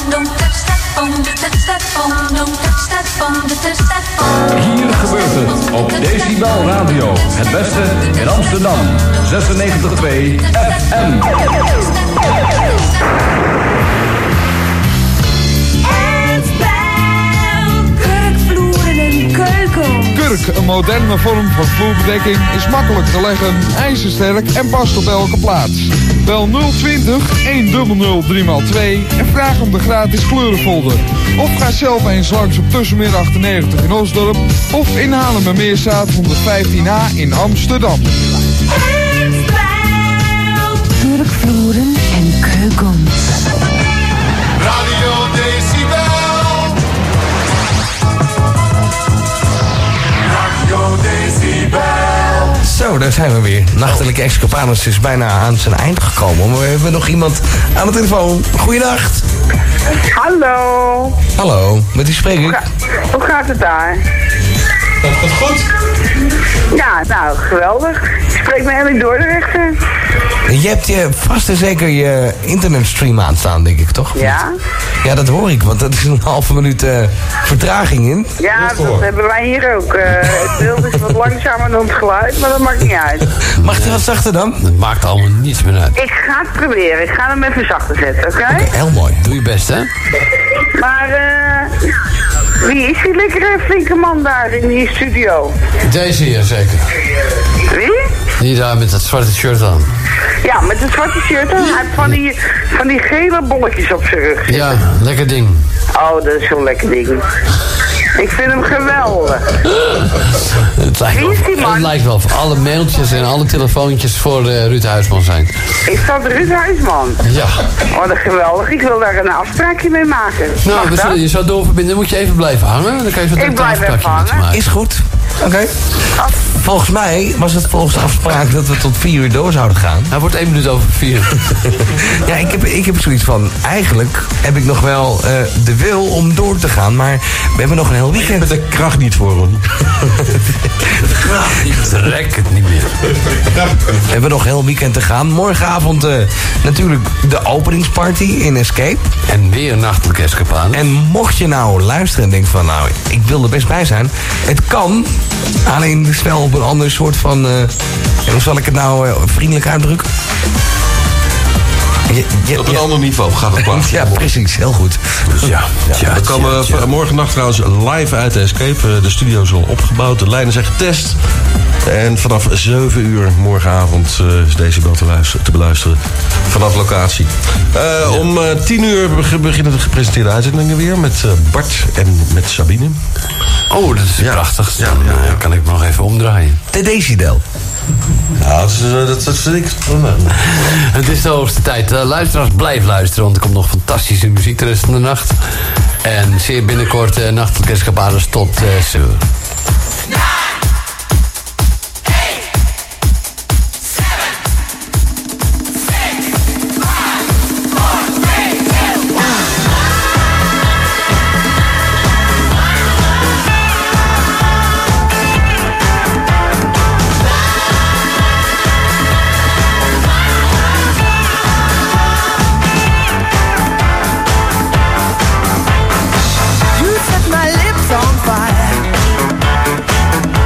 Hier gebeurt het op Decibel Radio. Het beste in Amsterdam. 96.2 FM. Kurkvloeren en keuken. Kurk, een moderne vorm van vloerbedekking, is makkelijk te leggen, ijzersterk en past op elke plaats. Bel 020 100 3x2 en vraag om de gratis kleurenfolder. Of ga zelf eens langs op Tussenmeer 98 in Osdorp of in Haarlemmermeerstraat 115A in Amsterdam. Kurkvloeren en keukens. Radio Decibel. Radio Decibel. Zo, daar zijn we weer. Nachtelijke Escapados is bijna aan zijn eind gekomen. Maar we hebben nog iemand aan de telefoon. Goeienacht. Hallo. Hallo, met wie spreek ik? Hoe gaat het daar? Dat gaat goed. Ja, nou, geweldig. Ik spreek met Ellie Dordrechter. Je hebt vast en zeker je internetstream aanstaan, denk ik, toch? Ja. Ja, dat hoor ik, want dat is een halve minuut vertraging in. Ja, dat hebben wij hier ook. Het beeld is wat langzamer dan het geluid, maar dat maakt niet uit. Mag hij wat zachter dan? Dat maakt allemaal niets meer uit. Ik ga het proberen. Ik ga hem even zachter zetten, oké? Oké, heel mooi. Doe je best, hè? Maar, wie is die lekkere flinke man daar in die studio? Deze hier, zeker. Wie? Die daar met dat zwarte shirt aan. Ja, met een zwarte shirt aan. Hij heeft van die gele bolletjes op zijn rug zitten. Ja, lekker ding. Oh, dat is zo'n lekker ding. Ik vind hem geweldig. Wie is die man? Het lijkt wel of alle mailtjes en alle telefoontjes voor Ruud Huisman zijn. Is dat Ruud Huisman? Ja. Oh, dat is geweldig. Ik wil daar een afspraakje mee maken. Nou, we zullen je zo doorverbinden. Dan moet je even blijven hangen. Dan kan je zo Ik blijf even hangen. maken. Is goed. Oké. Volgens mij was het volgens de afspraak dat we tot 4 uur door zouden gaan. Hij wordt 1 minuut over 4. Ja, ik heb zoiets van, eigenlijk heb ik nog wel de wil om door te gaan, maar we hebben nog een heel weekend. Met de kracht niet voor, Ron. Trek het niet meer. We hebben nog een heel weekend te gaan. Morgenavond natuurlijk de openingsparty in Escape. En weer nachtelijke escapade. En mocht je nou luisteren en denkt van, nou, ik wil er best bij zijn. Het kan, alleen dus wel op een ander soort van, hoe zal ik het nou vriendelijk uitdrukken? Op een ander niveau gaat het plaats. Ja, precies. Heel goed. Dus we komen morgen nacht trouwens live uit de Escape. De studio is al opgebouwd. De lijnen zijn getest. En vanaf 7 uur morgenavond is Decibel te beluisteren. Vanaf locatie. Om 10 uur beginnen de gepresenteerde uitzendingen weer. Met Bart en met Sabine. Oh, dat is prachtig. Ja, dan kan ik me nog even omdraaien. De Decibel. Ja, dat is ik. Het is de hoogste tijd. Luisteraars, blijf luisteren, want er komt nog fantastische muziek de rest van de nacht. En zeer binnenkort nachtelijke escapades tot 7 uur. You set my lips on fire.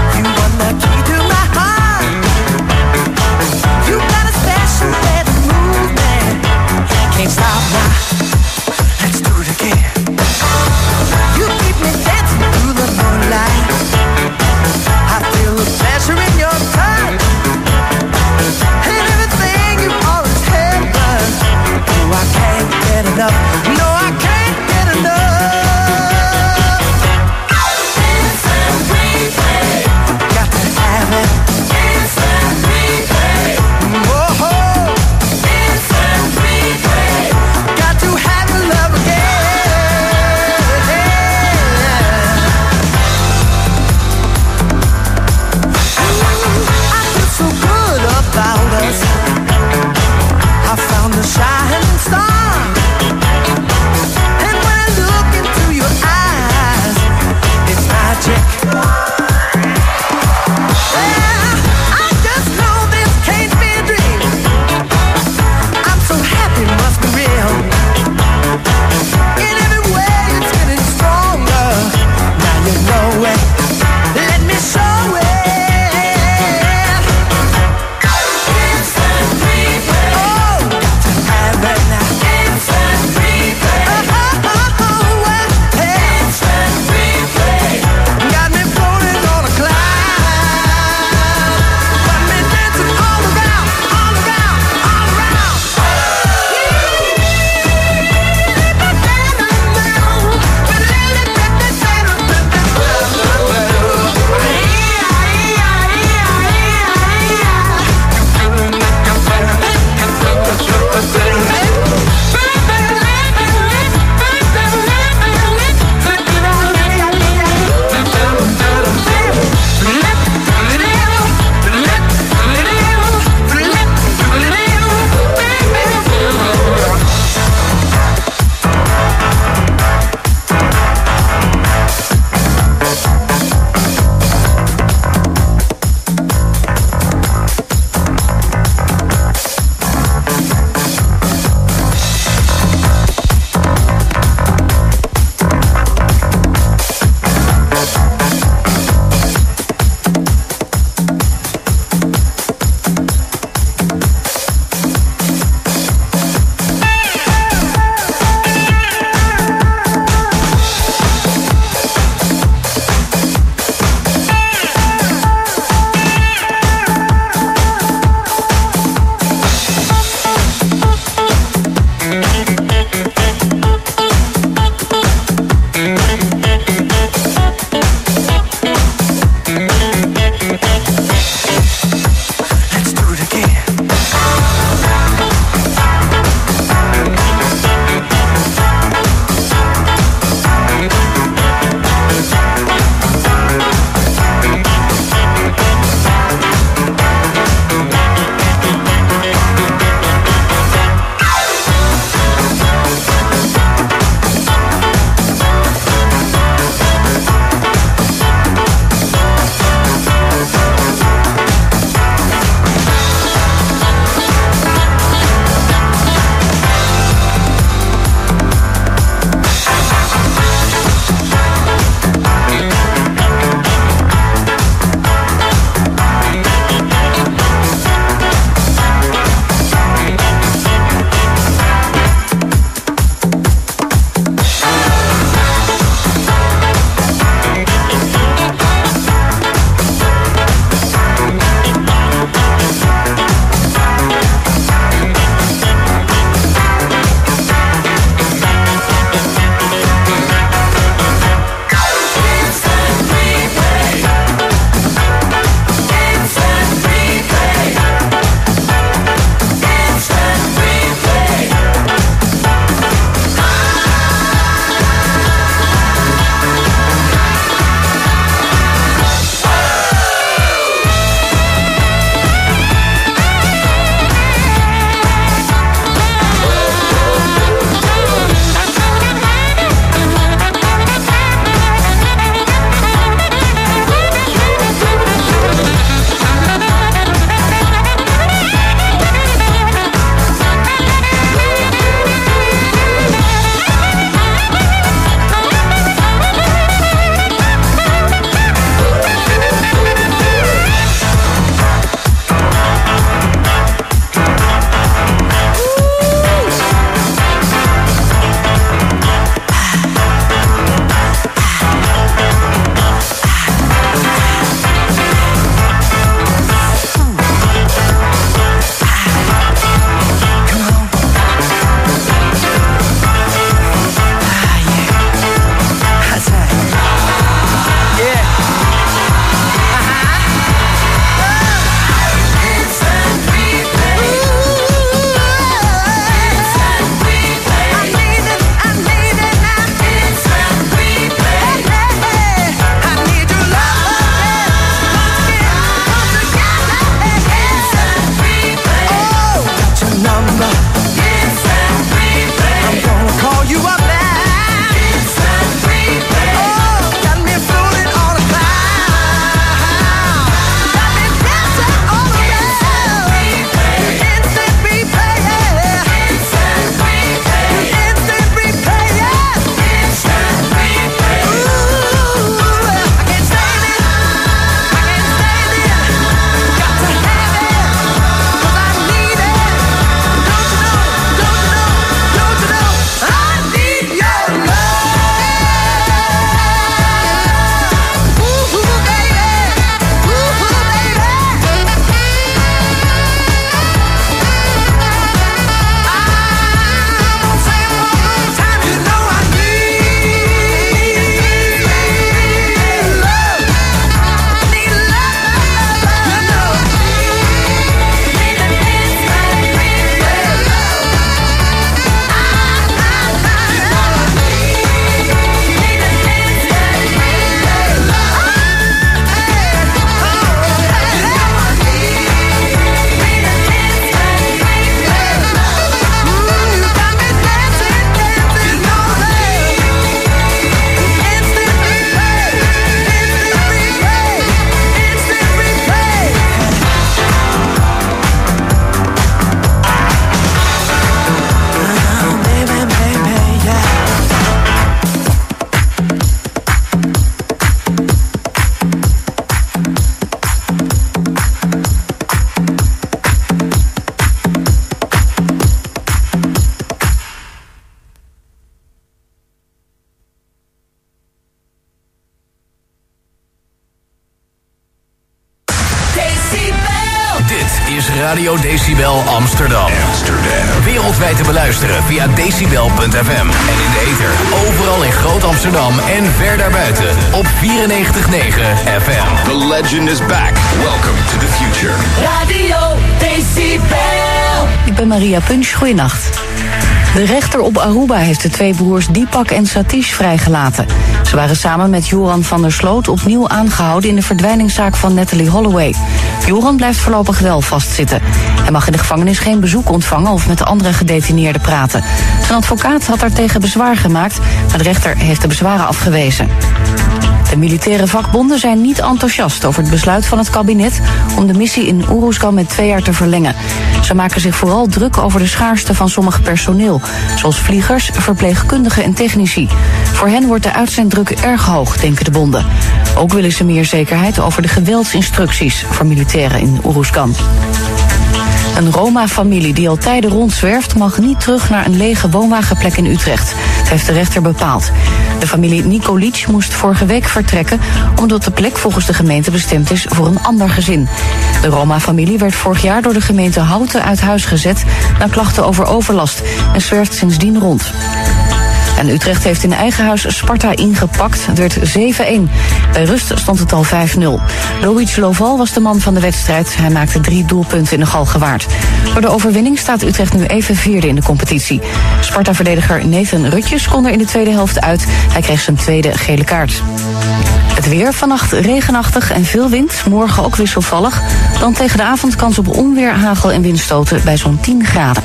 Radio Decibel Amsterdam. Wereldwijd te beluisteren via decibel.fm. En in de ether, overal in Groot Amsterdam en ver daarbuiten op 94.9 FM. The legend is back. Welcome to the future. Radio Decibel. Ik ben Maria Punch, goeienacht. De rechter op Aruba heeft de twee broers Deepak en Satish vrijgelaten. Ze waren samen met Joran van der Sloot opnieuw aangehouden in de verdwijningszaak van Natalie Holloway. Joran blijft voorlopig wel vastzitten. Hij mag in de gevangenis geen bezoek ontvangen of met de andere gedetineerden praten. Zijn advocaat had daartegen bezwaar gemaakt, maar de rechter heeft de bezwaren afgewezen. De militaire vakbonden zijn niet enthousiast over het besluit van het kabinet om de missie in Oeroesgan met 2 jaar te verlengen. Ze maken zich vooral druk over de schaarste van sommig personeel, zoals vliegers, verpleegkundigen en technici. Voor hen wordt de uitzenddruk erg hoog, denken de bonden. Ook willen ze meer zekerheid over de geweldsinstructies voor militairen in Oeroesgan. Een Roma-familie die al tijden rondzwerft mag niet terug naar een lege woonwagenplek in Utrecht. Dat heeft de rechter bepaald. De familie Nikolic moest vorige week vertrekken omdat de plek volgens de gemeente bestemd is voor een ander gezin. De Roma-familie werd vorig jaar door de gemeente Houten uit huis gezet na klachten over overlast en zwerft sindsdien rond. En Utrecht heeft in eigen huis Sparta ingepakt. Het werd 7-1. Bij rust stond het al 5-0. Loïc Loval was de man van de wedstrijd. Hij maakte 3 doelpunten in de Galgenwaard. Door de overwinning staat Utrecht nu even 4e in de competitie. Sparta-verdediger Nathan Rutjes kon er in de tweede helft uit. Hij kreeg zijn 2e gele kaart. Het weer, vannacht regenachtig en veel wind. Morgen ook wisselvallig. Dan tegen de avond kans op onweer, hagel en windstoten bij zo'n 10 graden.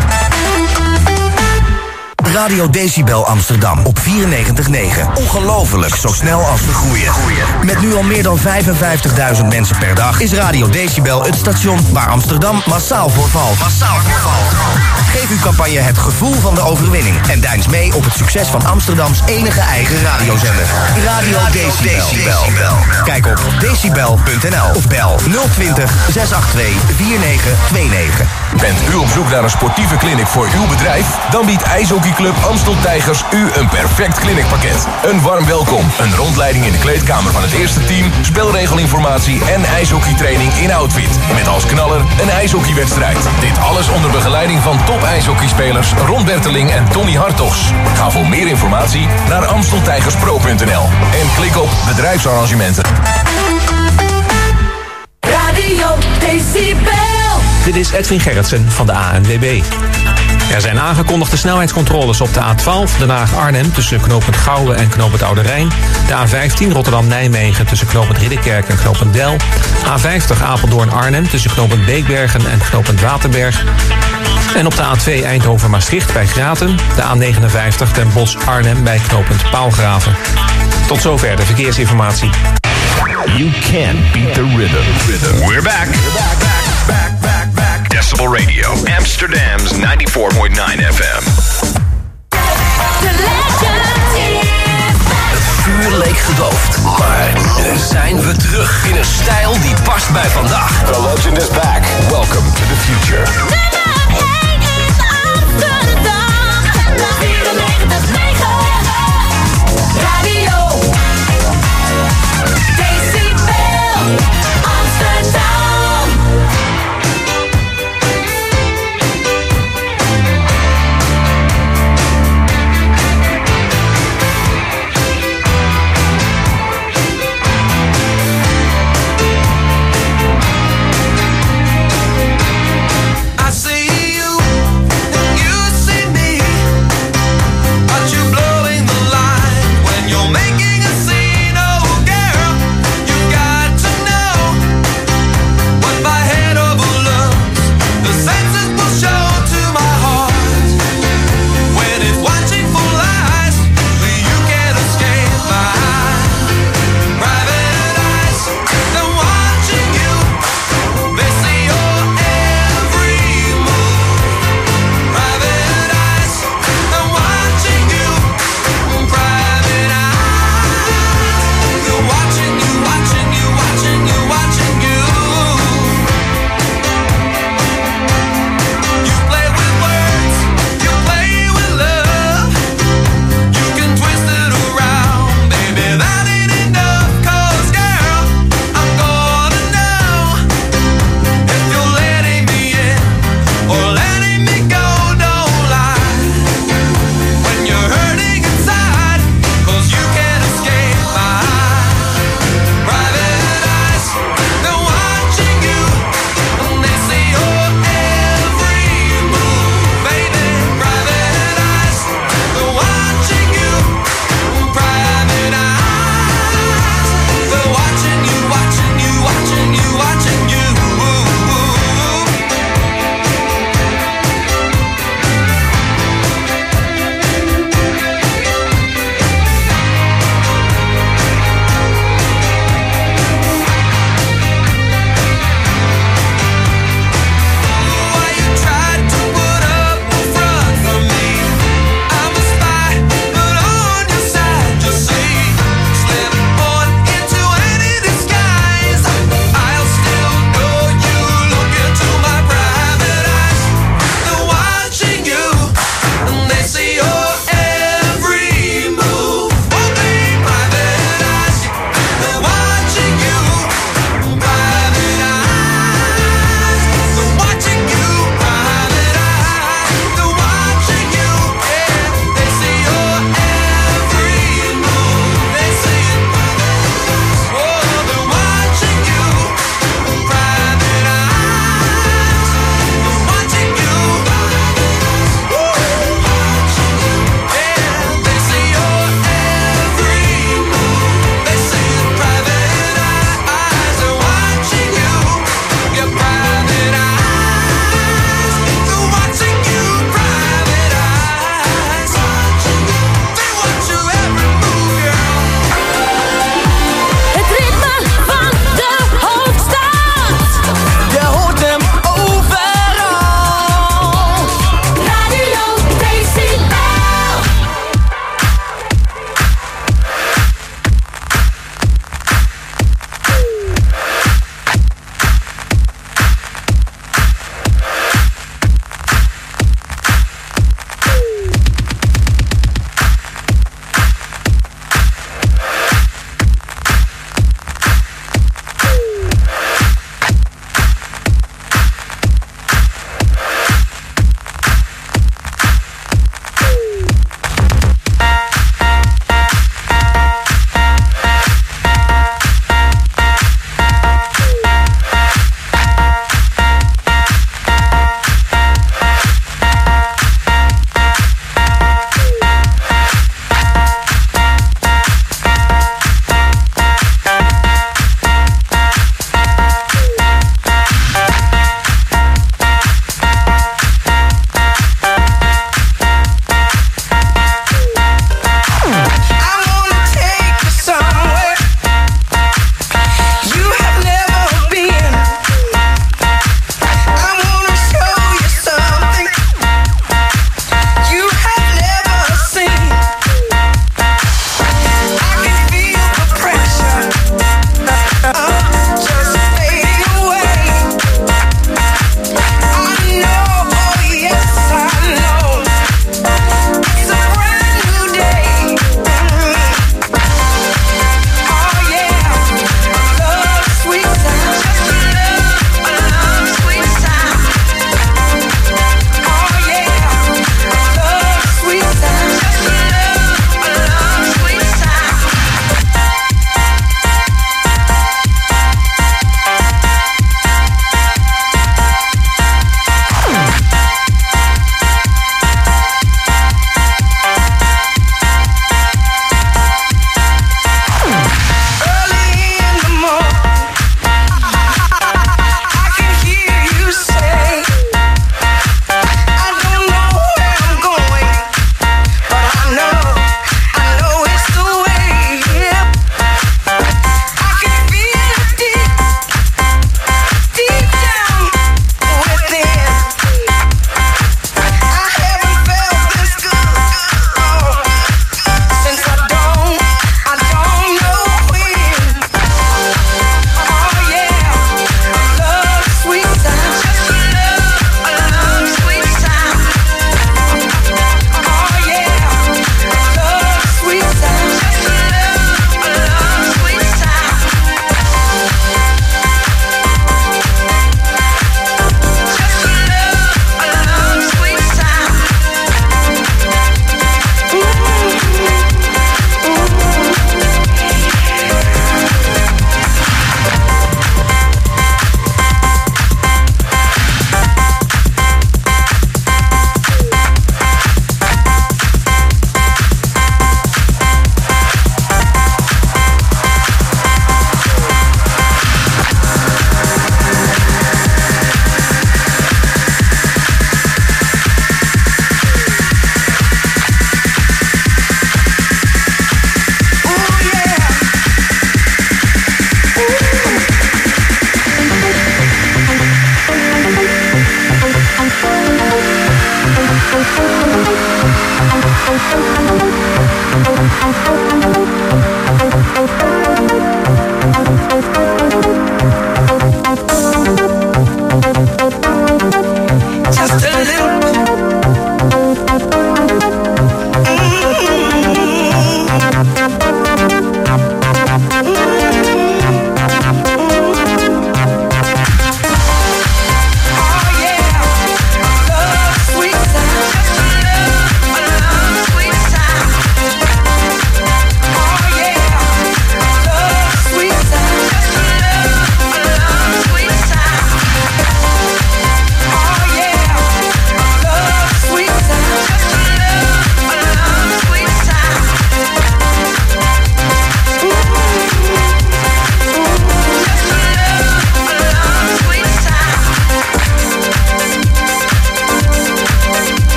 Radio Decibel Amsterdam op 94.9. Ongelooflijk, zo snel als we groeien. Met nu al meer dan 55.000 mensen per dag is Radio Decibel het station waar Amsterdam massaal voor valt. Geef uw campagne het gevoel van de overwinning en deins mee op het succes van Amsterdams enige eigen radiozender. Radio Decibel. Kijk op decibel.nl of bel 020 682 4929. Bent u op zoek naar een sportieve clinic voor uw bedrijf? Dan biedt IJshockeyclub Amstel Tijgers u een perfect clinicpakket. Een warm welkom, een rondleiding in de kleedkamer van het eerste team, spelregelinformatie en ijshockeytraining in outfit. Met als knaller een ijshockeywedstrijd. Dit alles onder begeleiding van top ijshockeyspelers Ron Berteling en Tony Hartogs. Ga voor meer informatie naar amsteltijgerspro.nl en klik op bedrijfsarrangementen. Radio Decibel. Dit is Edwin Gerritsen van de ANWB. Er zijn aangekondigde snelheidscontroles op de A12, Den Haag-Arnhem tussen knooppunt Gouwen en knooppunt Oude Rijn. De A15 Rotterdam-Nijmegen tussen knooppunt Ridderkerk en knooppunt Del. A50 Apeldoorn-Arnhem tussen knooppunt Beekbergen en knooppunt Waterberg. En op de A2 Eindhoven-Maastricht bij Gratum. De A59 Den Bosch-Arnhem bij knooppunt Paalgraven. Tot zover de verkeersinformatie. You can't beat the rhythm. We're back. Decibel Radio, Amsterdam's 94.9 FM. Het vuur leek gedoofd, maar nu zijn we terug in een stijl die past bij vandaag. The legend is back. Welcome to the future. Radio Decibel Amsterdam. I say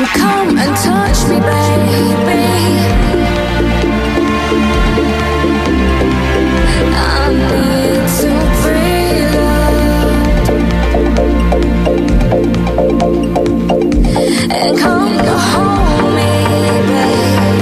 Come and touch me, baby. I need to breathe out. And come to hold me, babe.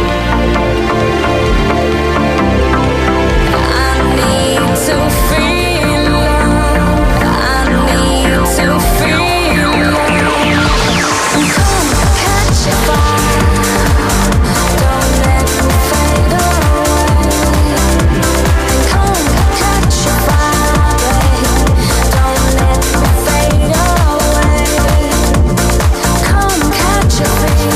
I need to feel love. I need to feel love. And come catch your fire. Don't let me fade away. And come catch your fire, babe. Don't let me fade away. Come catch your fire.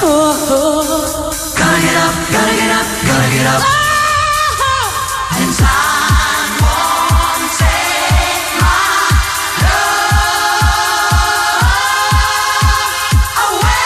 Gotta get up, gotta get up, gotta get up. And time won't take my love away.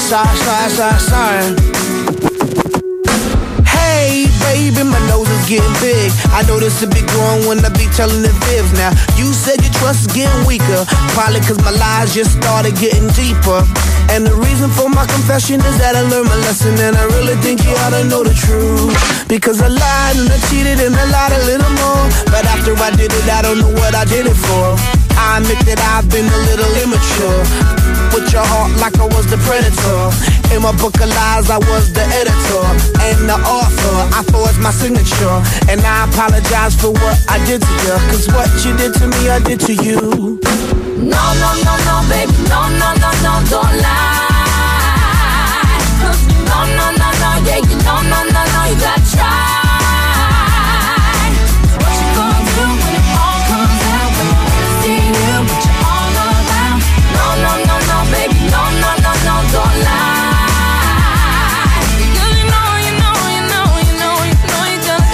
sorry. Hey, baby, my nose is getting big. I notice it be growing when I be telling the fibs. Now, you said your trust is getting weaker. Probably cause my lies just started getting deeper. And the reason for my confession is that I learned my lesson. And I really think you ought to know the truth. Because I lied and I cheated and I lied a little more. But after I did it, I don't know what I did it for. I admit that I've been a little immature. With your heart like I was the predator. In my book of lies, I was the editor and the author. I forged my signature, and I apologize for what I did to you. Cause what you did to me, I did to you. No, no, no, no, baby, no, no, no, no, don't lie. No, no, no, no, yeah, you no, no, no, no, you gotta try. What you gonna do when it all comes out? When I see you, but you're all around. No, no, no, no, baby, no, no, no, no, don't lie. Because you know you gotta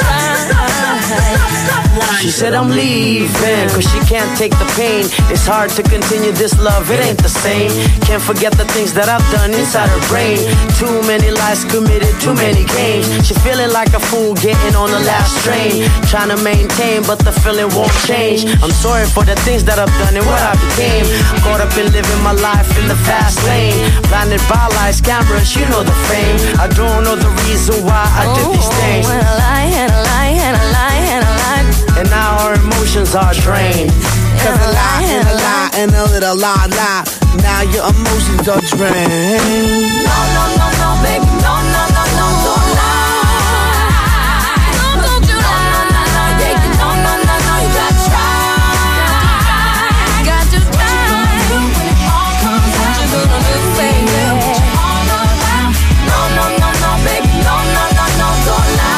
try. She said I'm leaving, cause she can't take the pain. It's hard to continue this love, it ain't the same. Can't forget the things that I've done inside her brain. Too many lies committed, too many games. She feeling like a fool getting on the last train. Trying to maintain, but the feeling won't change. I'm sorry for the things that I've done and what I became. Caught up in living my life in the fast lane. Blinded by lights, cameras, you know the fame. I don't know the reason why I did these things. And a lie, and a lie, and a lie, and a lie. And now our emotions are drained. Cause a lie and a lie and a little lie. Now your emotions are drained. No, no, no, no, baby, no, no, no, no, don't lie. No, don't you lie. No, no, no, yeah, you no, no, no, no, you gotta try. Got to try. What you gonna do when it all comes out? What you gonna do, baby? What you all around? No, no, no, no, baby, no, no, no, no, don't lie.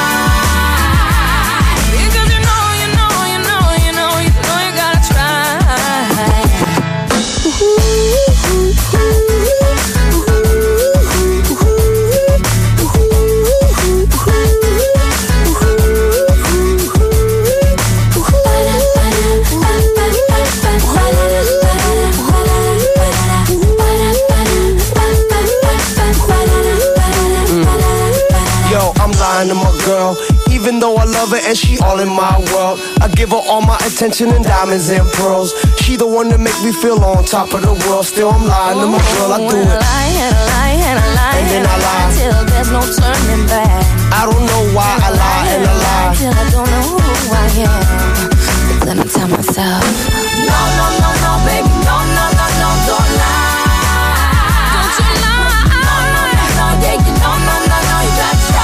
To my girl, even though I love her and she all in my world. I give her all my attention and diamonds and pearls. She the one that make me feel on top of the world. Still I'm lying to my girl, I do it. And a lie, and a lie, and a lie, and then I lie till there's no turning back. I don't know why I lie and I lie till I don't know who I am. But then I tell myself, no, no, no, no, baby, no, no, no, no, don't lie. Don't you lie. No, no, no, no, yeah, you no, no, no, no, you gotta try.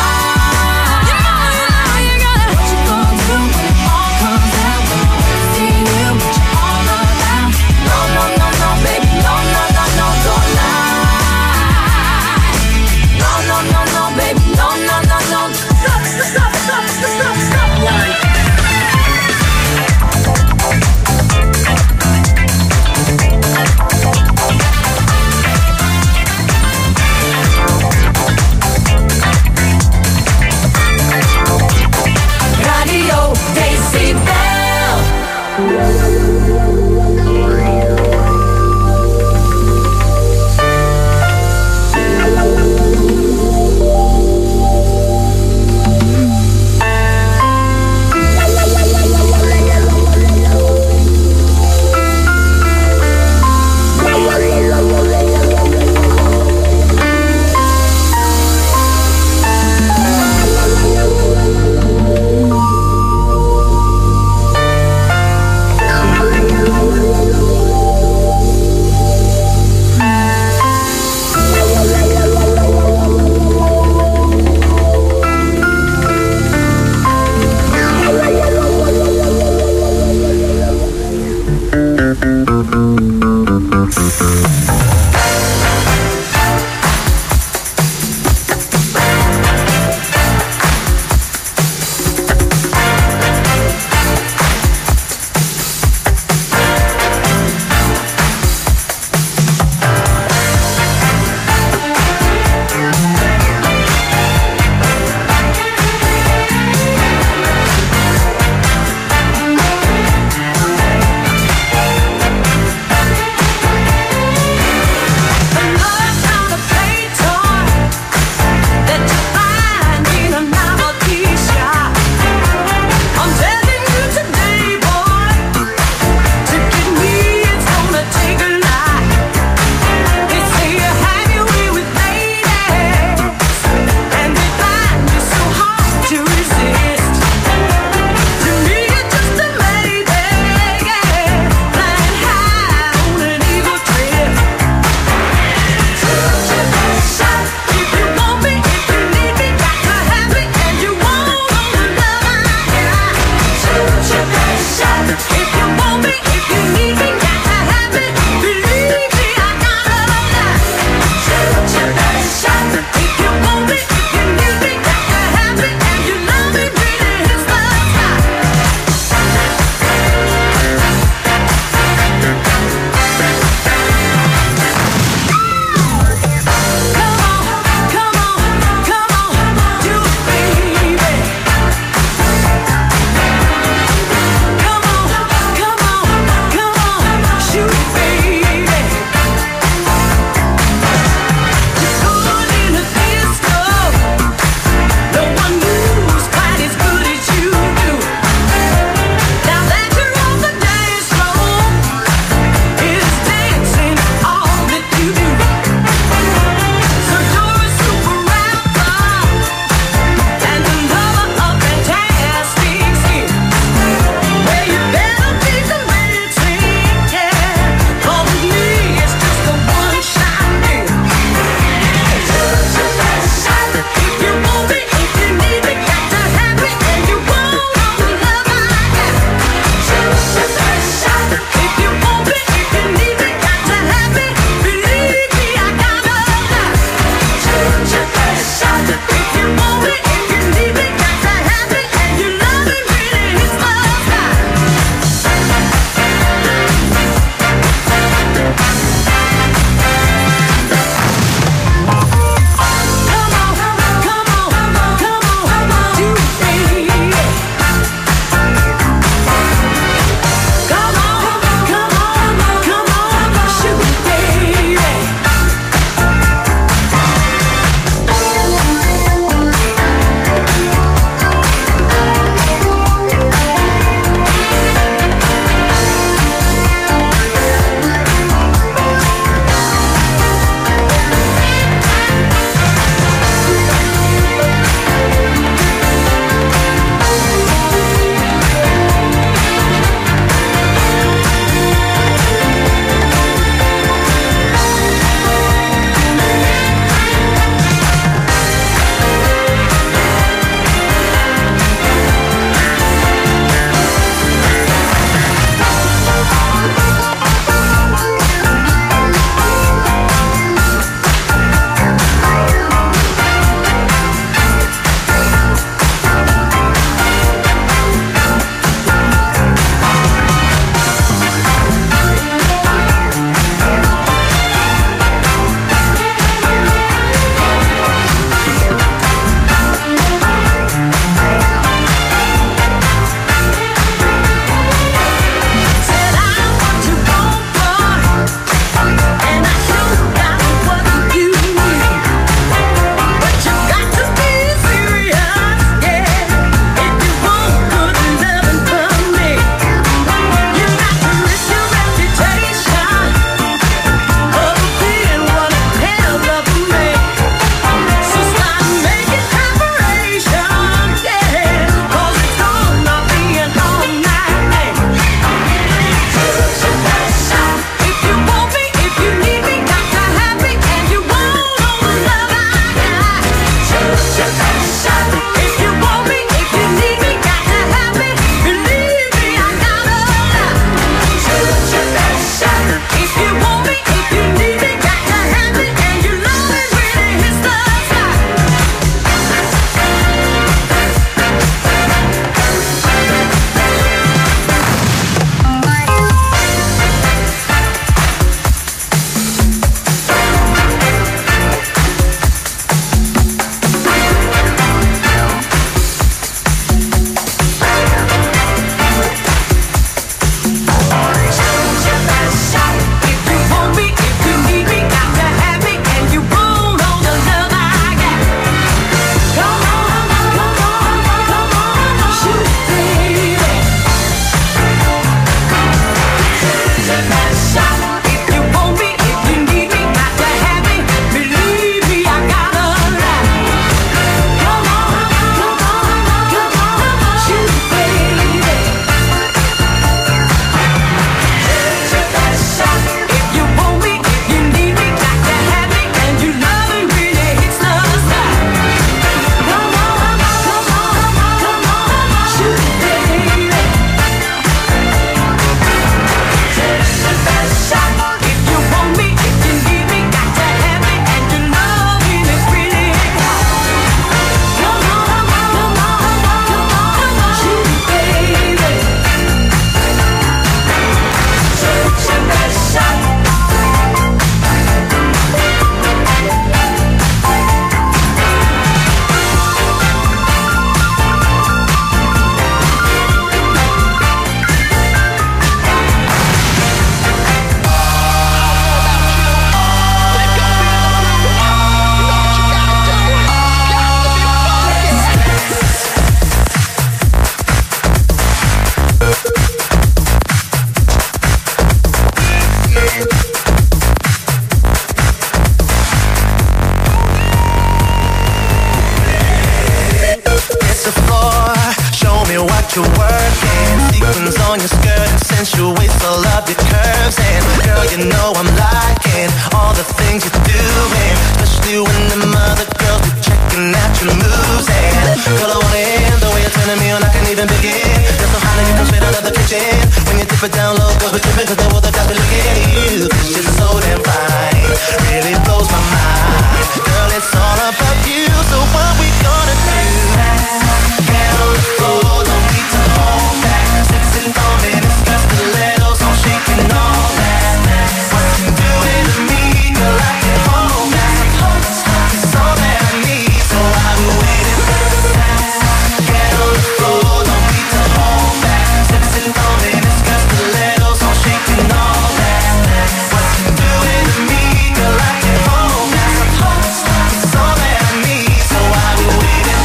you're working. Sequins on your skirt and sensual waist, I love your curves. And girl, you know I'm liking all the things you're doing, especially when the other girls be checking out your moves. And girl, I want it the way you're turning me on, I can't even begin. You're so hot that you come straight out of the kitchen. When you dip it down low, girls be tripping 'cause they will the guys be looking at you. 'Cause you're so damn fine, really blows my mind. Girl, it's all about you, so what we gonna do? Get on the floor, don't need to hold back. Sexy on me, discuss stilettos, I'm shaking all that. What you doing to me, girl, I can't hold back. It's all that I need, so I've been waiting. Get on the floor, don't need to hold back. Sexy on me, discuss stilettos, I'm shaking all that. What you doing to me, girl, I can't hold back. It's all that I need, so I've been waiting.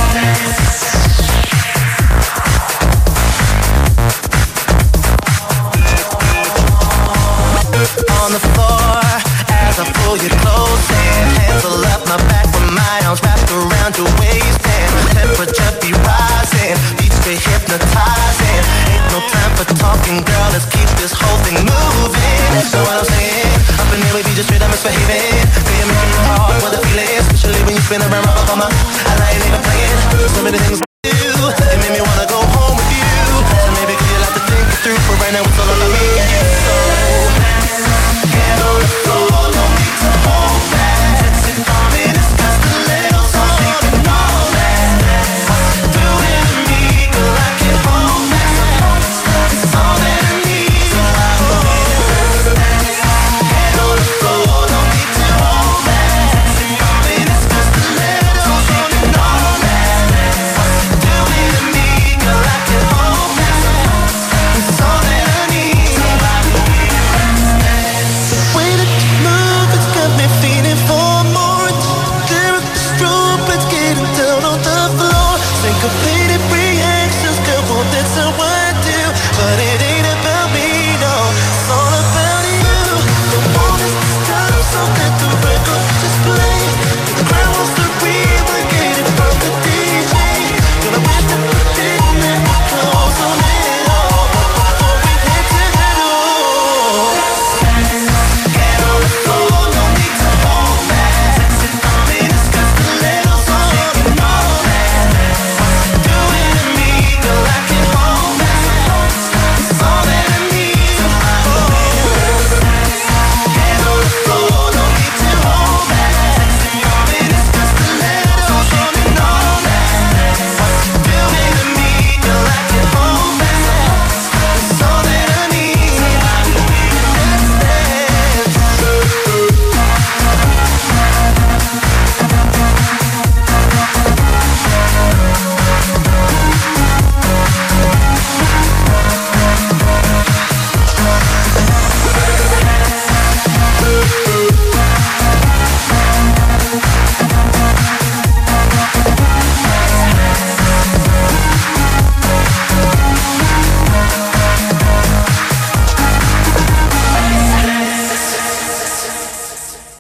On the floor, as I pull you close in, hands all up my back with my arms wrapped around your waist, and temperature be rising, beats get hypnotizing. Ain't no time for talking, girl, let's keep this whole thing moving. Know what I'm saying? Up in here we be just straight up misbehaving. Say you're making it hard, what the feel is, especially when you spin around my I ain't even playing. So many things